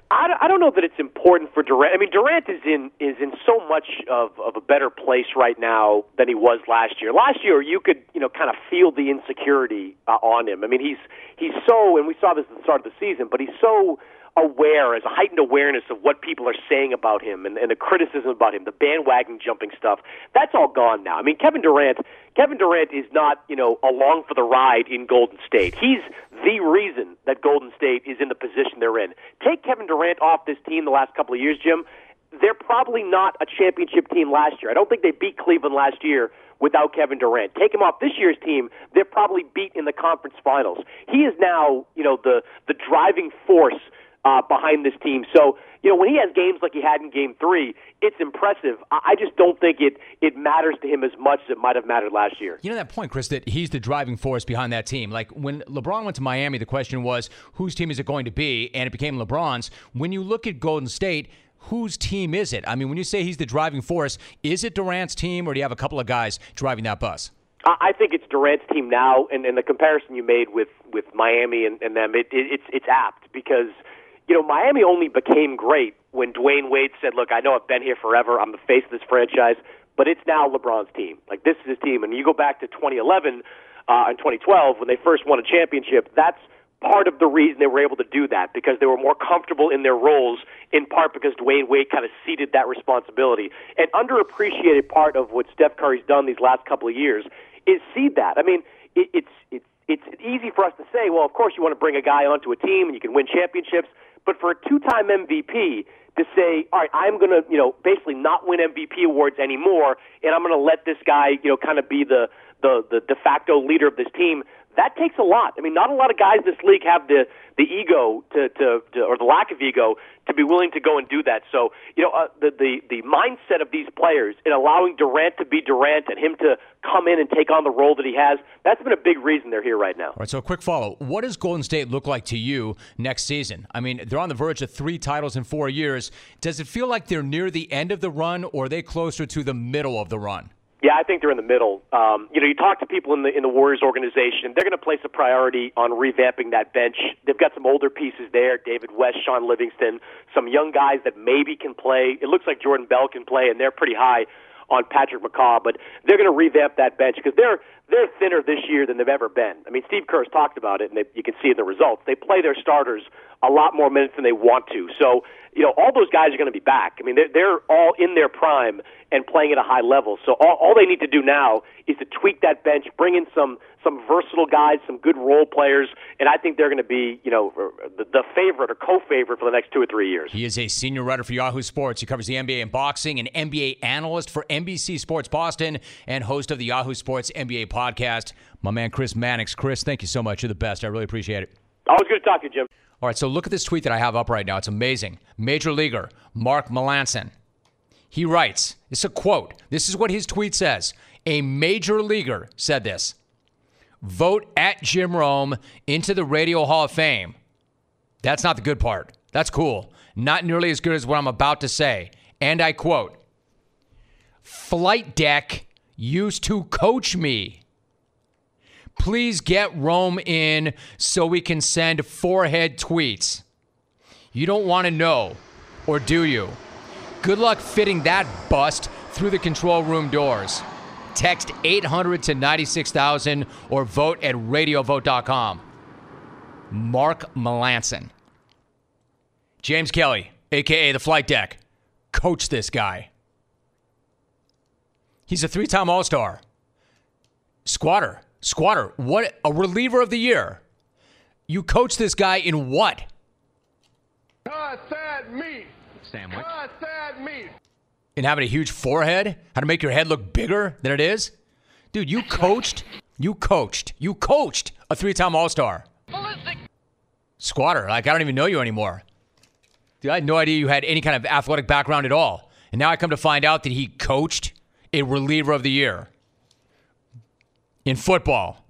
I don't know that it's important for Durant. I mean, Durant is in is in so much of, of a better place right now than he was last year. Last year, you could you know kind of feel the insecurity uh, on him. I mean, he's he's so, and we saw this at the start of the season, but he's so aware, has a heightened awareness of what people are saying about him and, and the criticism about him, the bandwagon jumping stuff. That's all gone now. I mean, Kevin Durant, Kevin Durant is not, you know, along for the ride in Golden State. He's the reason that Golden State is in the position they're in. Take Kevin Durant off this team the last couple of years, Jim, they're probably not a championship team last year. I don't think they beat Cleveland last year without Kevin Durant. Take him off this year's team, they're probably beat in the conference finals. He is now, you know, the the driving force Uh, behind this team. So, you know, when he has games like he had in Game three, it's impressive. I just don't think it it matters to him as much as it might have mattered last year. You know that point, Chris, that he's the driving force behind that team. Like, when LeBron went to Miami, the question was, whose team is it going to be? And it became LeBron's. When you look at Golden State, whose team is it? I mean, when you say he's the driving force, is it Durant's team, or do you have a couple of guys driving that bus? I think it's Durant's team now, and, and the comparison you made with, with Miami and, and them, it, it, it's it's apt because – you know, Miami only became great when Dwayne Wade said, look, I know I've been here forever. I'm the face of this franchise, but it's now LeBron's team. Like, this is his team. And you go back to twenty eleven uh, and twenty twelve when they first won a championship, that's part of the reason they were able to do that, because they were more comfortable in their roles, in part because Dwayne Wade kind of ceded that responsibility. An underappreciated part of what Steph Curry's done these last couple of years is cede that. I mean, it, it's, it's, it's easy for us to say, well, of course you want to bring a guy onto a team and you can win championships. But for a two-time M V P to say, all right, I'm going to, you know, basically not win M V P awards anymore, and I'm going to let this guy, you know, kind of be the, the, the de facto leader of this team, That takes a lot. I mean, not a lot of guys in this league have the the ego to, to, to or the lack of ego to be willing to go and do that. So, you know, uh, the, the the mindset of these players in allowing Durant to be Durant and him to come in and take on the role that he has, that's been a big reason they're here right now. All right, so a quick follow. What does Golden State look like to you next season? I mean, they're on the verge of three titles in four years. Does it feel like they're near the end of the run, or are they closer to the middle of the run? Yeah, I think they're in the middle. Um, you know, you talk to people in the in the Warriors organization, they're going to place a priority on revamping that bench. They've got some older pieces there, David West, Sean Livingston, some young guys that maybe can play. It looks like Jordan Bell can play, and they're pretty high on Patrick McCaw, but they're going to revamp that bench because they're they're thinner this year than they've ever been. I mean, Steve Kerr's talked about it, and they, you can see in the results. They play their starters a lot more minutes than they want to. So, you know, all those guys are going to be back. I mean, they're, they're all in their prime and playing at a high level. So all, all they need to do now is to tweak that bench, bring in some some versatile guys, some good role players, and I think they're going to be, you know, the, the favorite or co-favorite for the next two or three years. He is a senior writer for Yahoo Sports. He covers the N B A and boxing, an N B A analyst for N B C Sports Boston, and host of the Yahoo Sports N B A podcast. My man, Chris Mannix. Chris, thank you so much. You're the best. I really appreciate it. Always good to talk to you, Jim. All right, so look at this tweet that I have up right now. It's amazing. Major leaguer Mark Melancon. He writes, it's a quote. This is what his tweet says. A major leaguer said this. Vote at Jim Rome into the Radio Hall of Fame. That's not the good part. That's cool. Not nearly as good as what I'm about to say. And I quote, Flight Deck used to coach me. Please get Rome in so we can send forehead tweets. You don't want to know, or do you? Good luck fitting that bust through the control room doors. Text eight hundred to ninety-six thousand or vote at radio vote dot com. Mark Melancon. James Kelly, a k a the Flight Deck. Coach this guy. He's a three-time All-Star. Squatter. Squatter, what a reliever of the year. You coach this guy in what? Cut that meat. Sandwich. Cut that meat. In having a huge forehead? How to make your head look bigger than it is? Dude, you coached, you coached, you coached a three-time All-Star. Ballistic. Squatter, like I don't even know you anymore. Dude, I had no idea you had any kind of athletic background at all. And now I come to find out that he coached a reliever of the year. In football.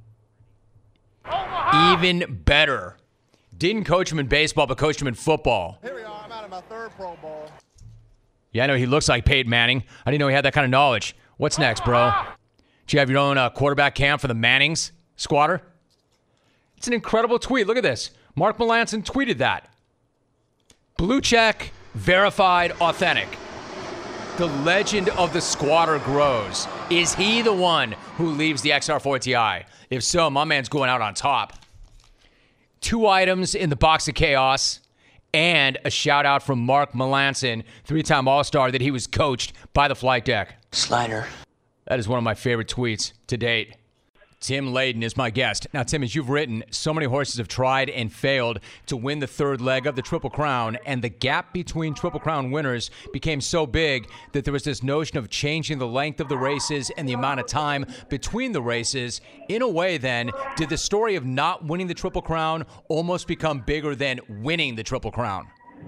Omaha. Even better. Didn't coach him in baseball, but coached him in football. Here we are. I'm out of my third Pro Bowl. Yeah, I know he looks like Peyton Manning. I didn't know he had that kind of knowledge. What's next, bro? Do you have your own uh, quarterback camp for the Mannings, Squatter? It's an incredible tweet. Look at this. Mark Melancon tweeted that. Blue check, verified, authentic. The legend of the Squatter grows. Is he the one who leaves the X R four T I? If so, my man's going out on top. Two items in the box of chaos and a shout out from Mark Melancon, three-time All-Star, that he was coached by the Flight Deck. Slider. That is one of my favorite tweets to date. Tim Layden is my guest. Now, Tim, as you've written, so many horses have tried and failed to win the third leg of the Triple Crown, and the gap between Triple Crown winners became so big that there was this notion of changing the length of the races and the amount of time between the races. In a way, then, did the story of not winning the Triple Crown almost become bigger than winning the Triple Crown?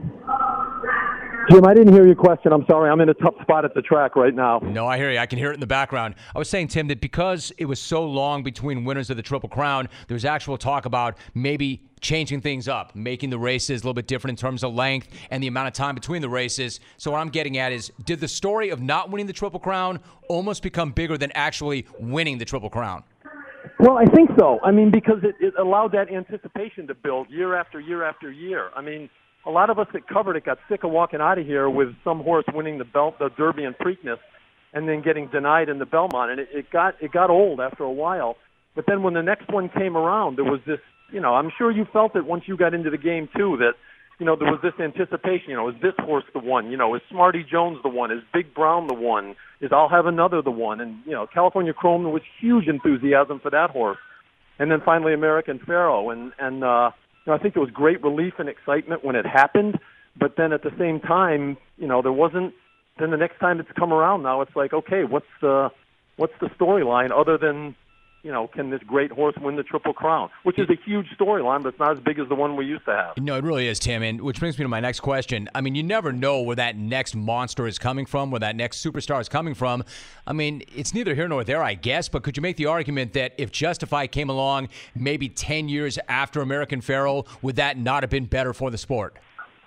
Jim, I didn't hear your question. I'm sorry. I'm in a tough spot at the track right now. No, I hear you. I can hear it in the background. I was saying, Tim, that because it was so long between winners of the Triple Crown, there was actual talk about maybe changing things up, making the races a little bit different in terms of length and the amount of time between the races. So what I'm getting at is, did the story of not winning the Triple Crown almost become bigger than actually winning the Triple Crown? Well, I think so. I mean, because it, it allowed that anticipation to build year after year after year. I mean, a lot of us that covered it got sick of walking out of here with some horse winning the belt, the Derby and Preakness, and then getting denied in the Belmont, and it, it got it got old after a while. But then when the next one came around, there was this, you know, I'm sure you felt it once you got into the game too, that, you know, there was this anticipation. You know, is this horse the one? You know, is Smarty Jones the one? Is Big Brown the one? Is I'll Have Another the one? And you know, California Chrome, there was huge enthusiasm for that horse, and then finally American Pharoah, and and. uh You know, I think there was great relief and excitement when it happened, but then at the same time, you know, there wasn't. Then the next time it's come around, now it's like, okay, what's the what's the storyline other than, you know, can this great horse win the Triple Crown? Which is a huge storyline, but it's not as big as the one we used to have. No, it really is, Tim, and which brings me to my next question. I mean, you never know where that next monster is coming from, where that next superstar is coming from. I mean, it's neither here nor there, I guess, but could you make the argument that if Justify came along maybe ten years after American Pharoah, would that not have been better for the sport?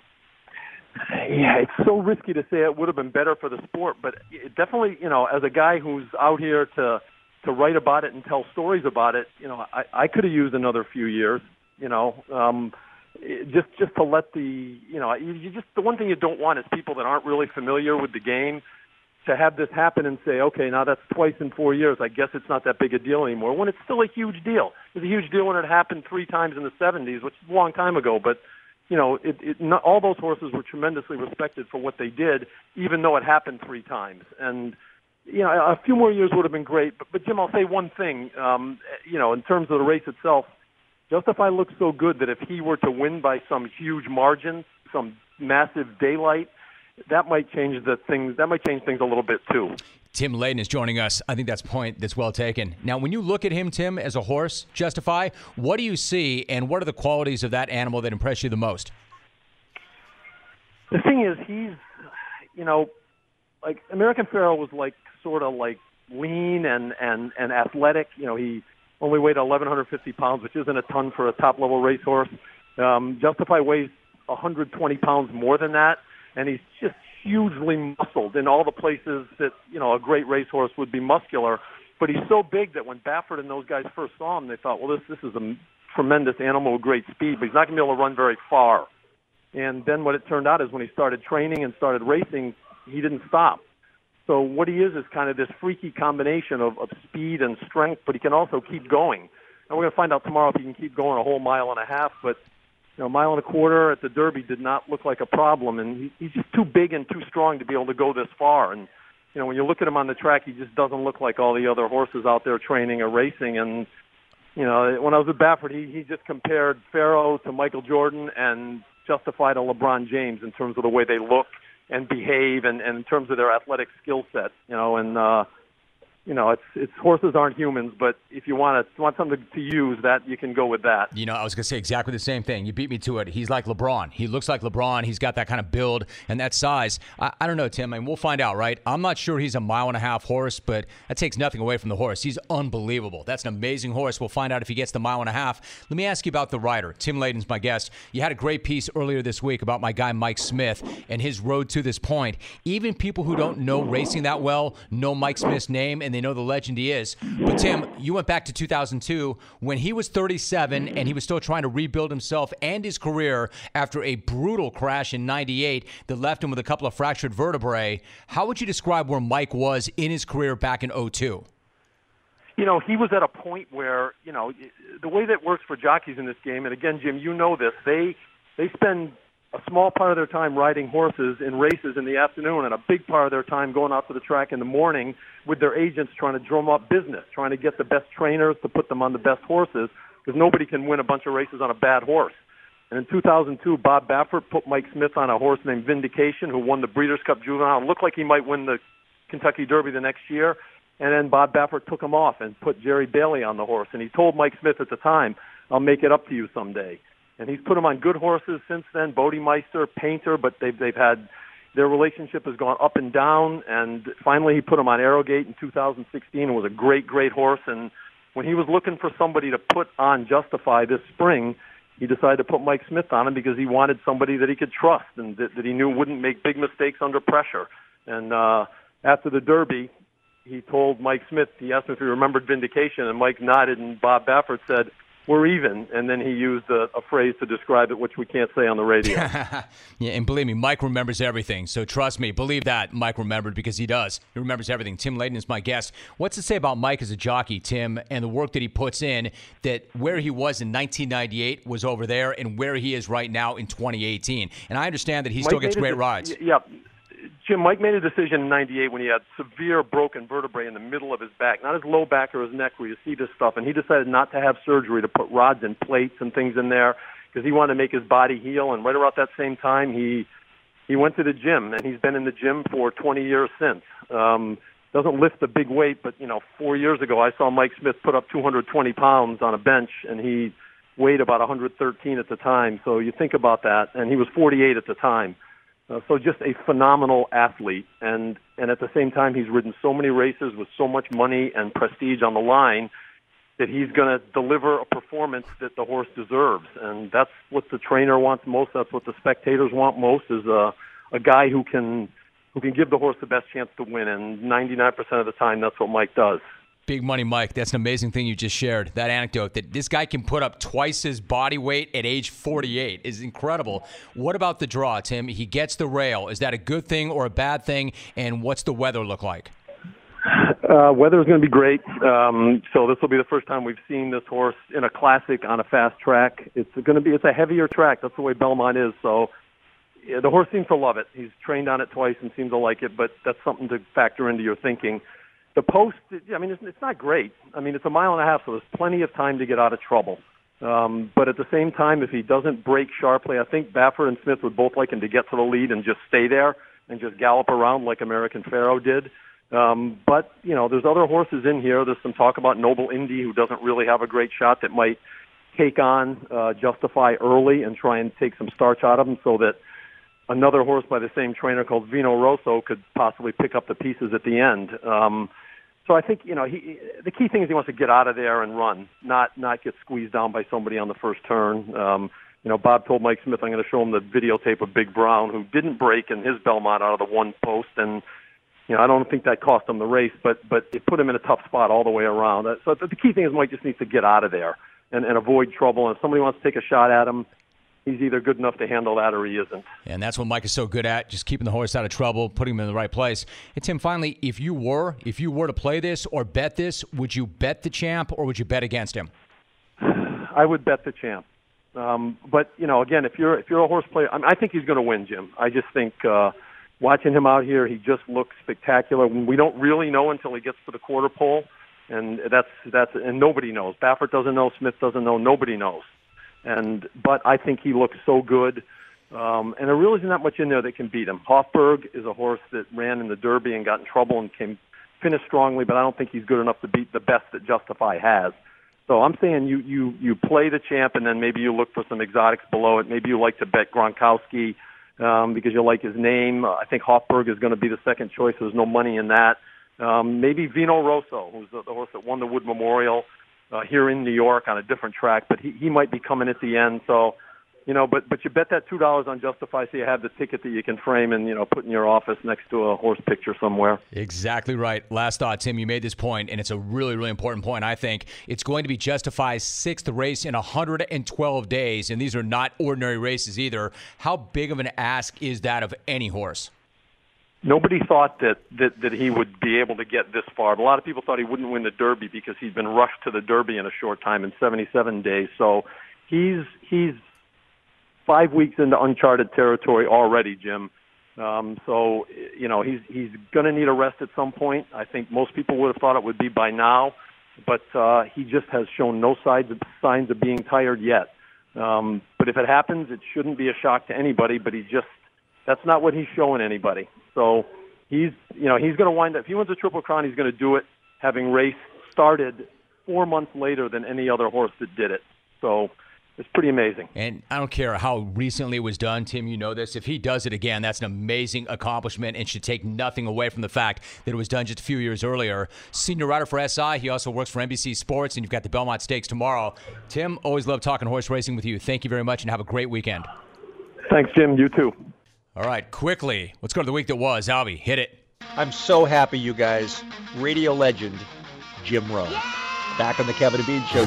Yeah, it's so risky to say it would have been better for the sport, but it definitely, you know, as a guy who's out here to to write about it and tell stories about it, you know, I, I could have used another few years, you know, um, just just to let the, you know, you, you just the one thing you don't want is people that aren't really familiar with the game to have this happen and say, okay, now that's twice in four years. I guess it's not that big a deal anymore, when it's still a huge deal. It was a huge deal when it happened three times in the seventies, which is a long time ago, but you know, it, it, not, all those horses were tremendously respected for what they did, even though it happened three times. And, you know, a few more years would have been great. But, but Jim, I'll say one thing, um, you know, in terms of the race itself, Justify looks so good that if he were to win by some huge margin, some massive daylight, that might change the things. That might change things a little bit, too. Tim Layden is joining us. I think that's a point that's well taken. Now, when you look at him, Tim, as a horse, Justify, what do you see, and what are the qualities of that animal that impress you the most? The thing is, he's, you know, like American Pharoah was like sort of like lean and, and, and athletic. You know, he only weighed eleven fifty pounds, which isn't a ton for a top-level racehorse. Um, Justify weighs one hundred twenty pounds more than that, and he's just hugely muscled in all the places that, you know, a great racehorse would be muscular. But he's so big that when Baffert and those guys first saw him, they thought, well, this this is a tremendous animal with great speed, but he's not going to be able to run very far. And then what it turned out is when he started training and started racing, he didn't stop. So what he is is kind of this freaky combination of, of speed and strength, but he can also keep going. And we're going to find out tomorrow if he can keep going a whole mile and a half, but you know, a mile and a quarter at the Derby did not look like a problem, and he, he's just too big and too strong to be able to go this far. And you know, when you look at him on the track, he just doesn't look like all the other horses out there training or racing. And you know, when I was with Baffert, he he just compared Pharoah to Michael Jordan and Justify to LeBron James in terms of the way they look and behave, and, and in terms of their athletic skill set. You know, and uh, you know, it's it's horses aren't humans, but if you want to want something to use, that you can go with that. You know, I was going to say exactly the same thing. You beat me to it. He's like LeBron. He looks like LeBron. He's got that kind of build and that size. I, I don't know, Tim, and we'll find out, right? I'm not sure he's a mile and a half horse, but that takes nothing away from the horse. He's unbelievable. That's an amazing horse. We'll find out if he gets the mile and a half. Let me ask you about the rider. Tim Layden's my guest. You had a great piece earlier this week about my guy Mike Smith and his road to this point. Even people who don't know racing that well know Mike Smith's name, and they know the legend he is. But Tim, you went back to two thousand two when he was thirty-seven and he was still trying to rebuild himself and his career after a brutal crash in ninety-eight that left him with a couple of fractured vertebrae. How would you describe where Mike was in his career back in oh two? You know, he was at a point where, you know, the way that works for jockeys in this game, and again, Jim, you know this, they they spend a small part of their time riding horses in races in the afternoon and a big part of their time going out to the track in the morning with their agents trying to drum up business, trying to get the best trainers to put them on the best horses, because nobody can win a bunch of races on a bad horse. And in two thousand two, Bob Baffert put Mike Smith on a horse named Vindication, who won the Breeders' Cup Juvenile. It looked like he might win the Kentucky Derby the next year. And then Bob Baffert took him off and put Jerry Bailey on the horse. And he told Mike Smith at the time, I'll make it up to you someday. And he's put him on good horses since then, Bodemeister, Painter, but they've they've had their relationship has gone up and down. And finally, he put him on Arrogate in two thousand sixteen. It was a great, great horse. And when he was looking for somebody to put on Justify this spring, he decided to put Mike Smith on him because he wanted somebody that he could trust and that, that he knew wouldn't make big mistakes under pressure. And uh, after the Derby, he told Mike Smith, he asked him if he remembered Vindication, and Mike nodded, and Bob Baffert said, we're even, and then he used a, a phrase to describe it, which we can't say on the radio. Yeah, and believe me, Mike remembers everything, so trust me, believe that Mike remembered, because he does. He remembers everything. Tim Layden is my guest. What's to say about Mike as a jockey, Tim, and the work that he puts in, that where he was in nineteen ninety-eight was over there, and where he is right now in twenty eighteen? And I understand that he Mike still gets great a, rides. Yeah, Jim, Mike made a decision in ninety-eight when he had severe broken vertebrae in the middle of his back, not his low back or his neck where you see this stuff, and he decided not to have surgery, to put rods and plates and things in there because he wanted to make his body heal. And right around that same time, he he went to the gym, and he's been in the gym for twenty years since. Um, doesn't lift a big weight, but, you know, four years ago I saw Mike Smith put up two hundred twenty pounds on a bench, and he weighed about one hundred thirteen at the time. So you think about that, and he was forty-eight at the time. Uh, so just a phenomenal athlete, and, and at the same time he's ridden so many races with so much money and prestige on the line that he's going to deliver a performance that the horse deserves. And that's what the trainer wants most. That's what the spectators want most, is a, a guy who can who can give the horse the best chance to win. And ninety-nine percent of the time, that's what Mike does. Big money, Mike. That's an amazing thing you just shared. That anecdote that this guy can put up twice his body weight at age forty-eight is incredible. What about the draw, Tim? He gets the rail. Is that a good thing or a bad thing? And what's the weather look like? Uh, weather is going to be great. Um, so this will be the first time we've seen this horse in a classic on a fast track. It's going to be it's a heavier track. That's the way Belmont is. So yeah, the horse seems to love it. He's trained on it twice and seems to like it. But that's something to factor into your thinking. The post, I mean, it's, it's not great. I mean, it's a mile and a half, so there's plenty of time to get out of trouble. Um, but at the same time, if he doesn't break sharply, I think Baffert and Smith would both like him to get to the lead and just stay there and just gallop around like American Pharoah did. Um, but, you know, there's other horses in here. There's some talk about Noble Indy, who doesn't really have a great shot, that might take on uh, Justify early and try and take some starch out of him so that another horse by the same trainer called Vino Rosso could possibly pick up the pieces at the end. Um, so I think, you know, he, the key thing is he wants to get out of there and run, not not get squeezed down by somebody on the first turn. Um, you know, Bob told Mike Smith, I'm going to show him the videotape of Big Brown, who didn't break in his Belmont out of the one post, and you know, I don't think that cost him the race, but but it put him in a tough spot all the way around. So the key thing is Mike just needs to get out of there and, and avoid trouble. And if somebody wants to take a shot at him, he's either good enough to handle that or he isn't. And that's what Mike is so good at, just keeping the horse out of trouble, putting him in the right place. And Tim, finally, if you were, if you were to play this or bet this, would you bet the champ or would you bet against him? I would bet the champ. Um, but, you know, again, if you're if you're a horse player, I, mean, I think he's going to win, Jim. I just think uh, watching him out here, he just looks spectacular. We don't really know until he gets to the quarter pole, and that's that's and nobody knows. Baffert doesn't know. Smith doesn't know. Nobody knows. And but I think he looks so good, um, and there really isn't that much in there that can beat him. Hofburg is a horse that ran in the Derby and got in trouble and came finished strongly, but I don't think he's good enough to beat the best that Justify has. So I'm saying you you you play the champ, and then maybe you look for some exotics below it. Maybe you like to bet Gronkowski um, because you like his name. Uh, I think Hofburg is going to be the second choice. There's no money in that. Um, maybe Vino Rosso, who's the, the horse that won the Wood Memorial uh, here in New York on a different track, but he, he might be coming at the end. So, you know, but but you bet that two dollars on Justify, so you have the ticket that you can frame and, you know, put in your office next to a horse picture somewhere. Exactly right. Last thought, Tim, you made this point, and it's a really, really important point, I think. It's going to be Justify's sixth race in one hundred twelve days, and these are not ordinary races either. How big of an ask is that of any horse? Nobody thought that, that, that he would be able to get this far. A lot of people thought he wouldn't win the Derby because he's been rushed to the Derby in a short time, in seventy-seven days. So he's he's five weeks into uncharted territory already, Jim. Um, so, you know, he's he's going to need a rest at some point. I think most people would have thought it would be by now, but uh, he just has shown no signs of, signs of being tired yet. Um, but if it happens, it shouldn't be a shock to anybody, but he just, that's not what he's showing anybody. So he's, you know, he's going to wind up, if he wins a Triple Crown, he's going to do it having race started four months later than any other horse that did it. So it's pretty amazing. And I don't care how recently it was done, Tim, you know this. If he does it again, that's an amazing accomplishment and should take nothing away from the fact that it was done just a few years earlier. Senior writer for S I. He also works for N B C Sports, and you've got the Belmont Stakes tomorrow. Tim, always love talking horse racing with you. Thank you very much, and have a great weekend. Thanks, Jim. You too. All right, quickly, let's go to the week that was. Albie, hit it. I'm so happy, you guys. Radio legend, Jim Rome. Yeah! Back on the Kevin and Bean Show.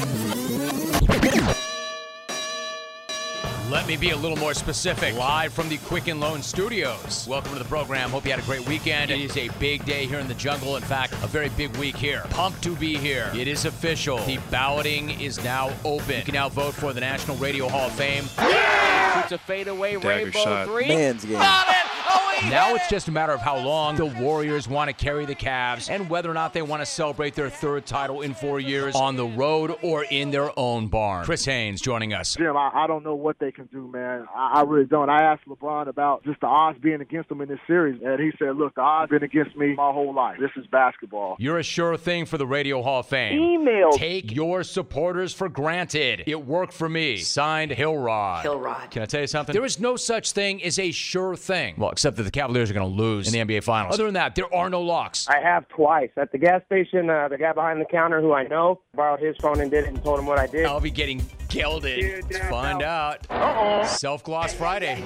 Let me be a little more specific. Live from the Quicken Loan Studios. Welcome to the program. Hope you had a great weekend. It is a big day here in the jungle. In fact, a very big week here. Pumped to be here. It is official. The balloting is now open. You can now vote for the National Radio Hall of Fame. Yeah! Shoots a fadeaway rainbow shot. three. Man's game. Ballin'! Now it's just a matter of how long the Warriors want to carry the Cavs and whether or not they want to celebrate their third title in four years on the road or in their own barn. Chris Haynes joining us. Jim, I, I don't know what they can do, man. I, I really don't. I asked LeBron about just the odds being against them in this series, and he said, look, the odds been against me my whole life. This is basketball. You're a sure thing for the Radio Hall of Fame. Email. Take your supporters for granted. It worked for me. Signed, Hillrod. Hillrod. Can I tell you something? There is no such thing as a sure thing. Well, except that the Cavaliers are going to lose in the N B A Finals. Other than that, there are no locks. I have twice. At the gas station, uh, the guy behind the counter who I know borrowed his phone and did it and told him what I did. I'll be getting gelded. Dude, Let's find no. out. Uh-oh. Self-Gloss Friday.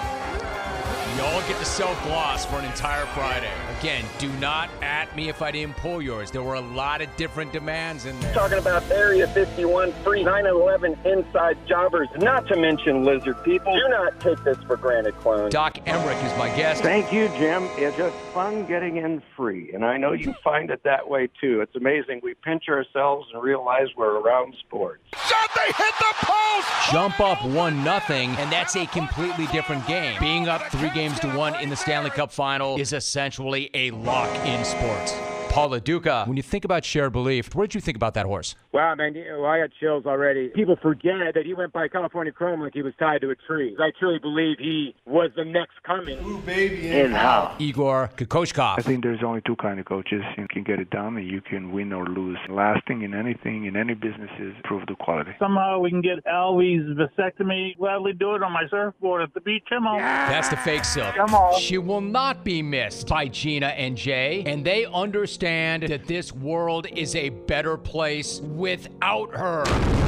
Y'all get the self-gloss for an entire Friday. Again, do not at me if I didn't pull yours. There were a lot of different demands in there. Talking about Area fifty-one, free nine eleven inside jobbers, not to mention lizard people. Do not take this for granted, clone. Doc Emmerich is my guest. Thank you, Jim. It's just fun getting in free, and I know you find it that way, too. It's amazing. We pinch ourselves and realize we're around sports. Shot, they hit the post! Jump up one nothing, and that's a completely different game. Being up three games to one in the Stanley Cup Final is essentially a lock in sports. Paul LaDuca, when you think about shared belief, what did you think about that horse? Wow, man, well, I got chills already. People forget that he went by California Chrome like he was tied to a tree. I truly believe he was the next coming. Ooh, baby, in how? Igor Kokoshkov. I think there's only two kind of coaches. You can get it done and you can win or lose. Last thing in anything, in any business, is prove the quality. Somehow we can get Alvy's vasectomy. Gladly do it on my surfboard at the beach. Come on. That's the fake silk. Come on. She will not be missed by Gina and Jay, and they understand that this world is a better place without her.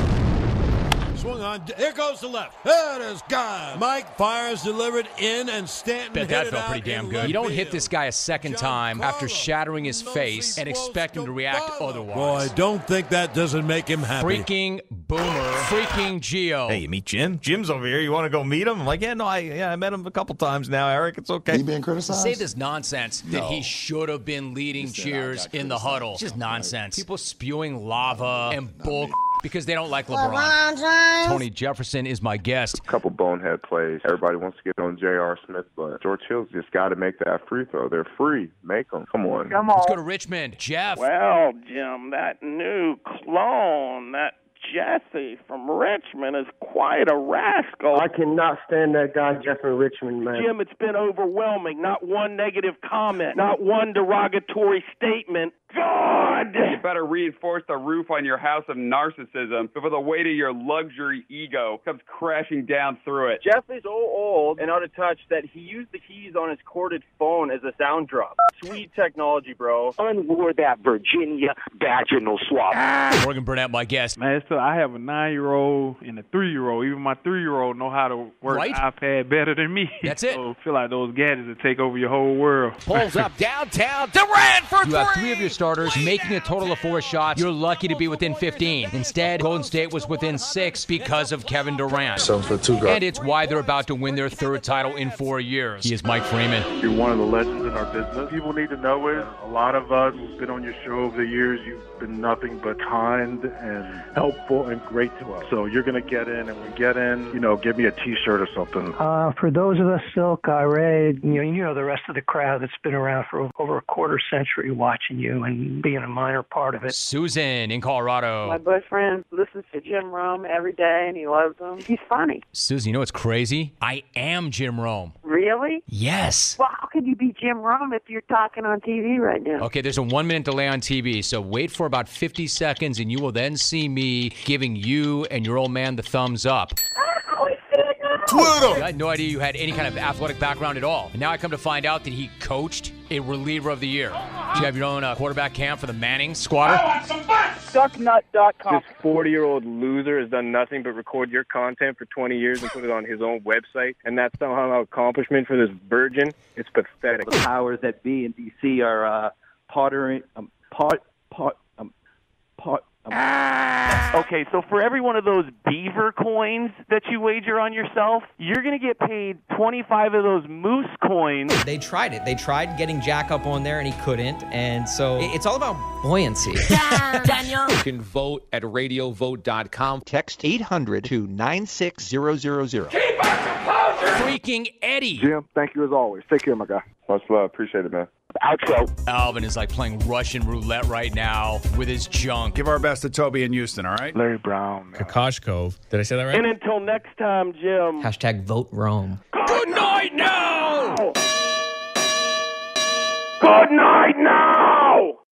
Swung on. Here goes the left. That is gone. Mike fires, delivered in, and Stanton Bet hit that it felt out pretty damn in good. left You don't field. hit this guy a second time after shattering his face and expect him to react otherwise. Well, I don't think that doesn't make him happy. Freaking boomer. Freaking Geo. Hey, you meet Jim? Jim's over here. You want to go meet him? I'm like, yeah, no, I yeah, I met him a couple times now, Eric. It's okay. He being criticized? Say this nonsense No. that he should have been leading cheers in the huddle. It's just nonsense. People spewing lava and bull because they don't like LeBron. Tony Jefferson is my guest. A couple bonehead plays. Everybody wants to get on J R. Smith, but George Hill's just got to make that free throw. They're free. Make them. Come on. Come on. Let's go to Richmond. Jeff. Well, Jim, that new clone, that Jesse from Richmond is quite a rascal. I cannot stand that guy, Jeffrey Richmond, man. Jim, it's been overwhelming. Not one negative comment, not one derogatory statement. God! You better reinforce the roof on your house of narcissism before the weight of your luxury ego comes crashing down through it. Jeffrey's so old and out of touch that he used the keys on his corded phone as a sound drop. Sweet technology, bro. Unwore that Virginia vaginal swab. Morgan Burnett, my guest. Man, so I have a nine-year-old and a three-year-old. Even my three-year-old know how to work Right. the iPad better than me. That's it. So I feel like those gadgets will take over your whole world. Pulls up downtown. Durant for three. You have three of your starters making a total of four shots. You're lucky to be within fifteen. Instead, Golden State was within six because of Kevin Durant. So for two guys. And it's why they're about to win their third title in four years. He is Mike Freeman. You're one of the legends in our business. People need to know it. A lot of us who've been on your show over the years, you've been nothing but kind and helpful and great to us. So you're going to get in, and when you get in, you know, give me a T-shirt or something. Uh, for those of us, Silk, I Ray, you know, you know the rest of the crowd that's been around for over a quarter century watching you and being a minor part of it. Susan in Colorado. My boyfriend listens to Jim Rome every day, and he loves him. He's funny. Susan, you know what's crazy? I am Jim Rome. Really? Yes. Well, how can you be Jim Rome if you're talking on T V right now? Okay, there's a one-minute delay on T V, so wait for about fifty seconds, and you will then see me giving you and your old man the thumbs up. Twitter! I had no idea you had any kind of athletic background at all. And now I come to find out that he coached a reliever of the year. Do you have your own uh, quarterback camp for the Manning squatter? Duck nut dot com. This forty-year-old loser has done nothing but record your content for twenty years and put it on his own website, and that's somehow an accomplishment for this virgin. It's pathetic. The powers that be in D C are uh, pottering, um, pot, pot, um, pot. Um. Okay, so for every one of those beaver coins that you wager on yourself, you're going to get paid twenty-five of those moose coins. They tried it. They tried getting Jack up on there, and he couldn't. And so it's all about buoyancy. Daniel. You can vote at radio vote dot com. Text eight hundred to nine six zero zero zero. Keep our composure! freaking Eddie. Jim, thank you as always. Take care, my guy. Much love. Appreciate it, man. Outro. Alvin is like playing Russian roulette right now with his junk. Give our best to Toby in Houston, all right? Larry Brown. Kakashkov. Did I say that right? And until next time, Jim. Hashtag vote Rome. Good night now! Good night now!